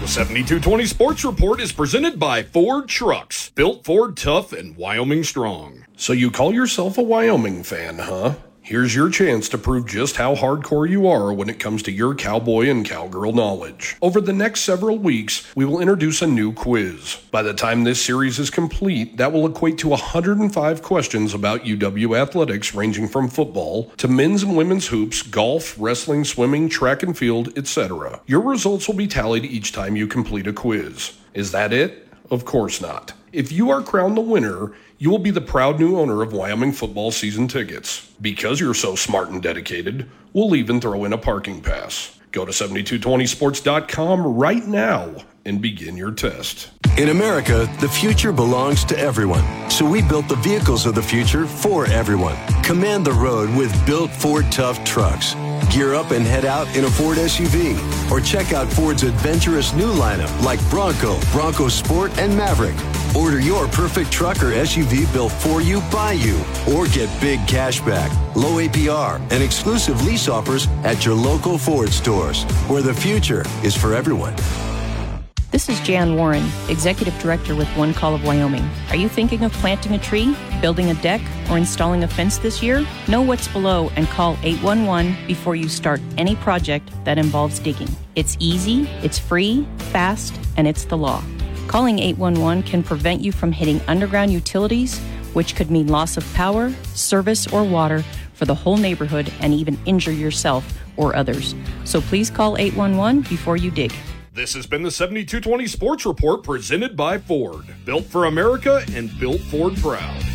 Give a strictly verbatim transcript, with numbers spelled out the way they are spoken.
The seventy-two twenty Sports Report is presented by Ford Trucks, built Ford tough and Wyoming strong. So you call yourself a Wyoming fan, huh? Here's your chance to prove just how hardcore you are when it comes to your cowboy and cowgirl knowledge. Over the next several weeks, we will introduce a new quiz. By the time this series is complete, that will equate to one hundred five questions about U W athletics ranging from football to men's and women's hoops, golf, wrestling, swimming, track and field, et cetera. Your results will be tallied each time you complete a quiz. Is that it? Of course not. If you are crowned the winner, you will be the proud new owner of Wyoming football season tickets. Because you're so smart and dedicated, we'll even throw in a parking pass. Go to seventy-two twenty sports dot com right now and begin your test. In America, the future belongs to everyone. So we built the vehicles of the future for everyone. Command the road with built Ford Tough trucks. Gear up and head out in a Ford S U V. Or check out Ford's adventurous new lineup like Bronco, Bronco Sport, and Maverick. Order your perfect truck or S U V built for you, by you. Or get big cash back, low A P R, and exclusive lease offers at your local Ford stores, where the future is for everyone. This is Jan Warren, Executive Director with One Call of Wyoming. Are you thinking of planting a tree, building a deck, or installing a fence this year? Know what's below and call eight one one before you start any project that involves digging. It's easy, it's free, fast, and it's the law. Calling eight one one can prevent you from hitting underground utilities, which could mean loss of power, service, or water for the whole neighborhood and even injure yourself or others. So please call eight one one before you dig. This has been the seventy-two twenty Sports Report presented by Ford. Built for America and built Ford proud.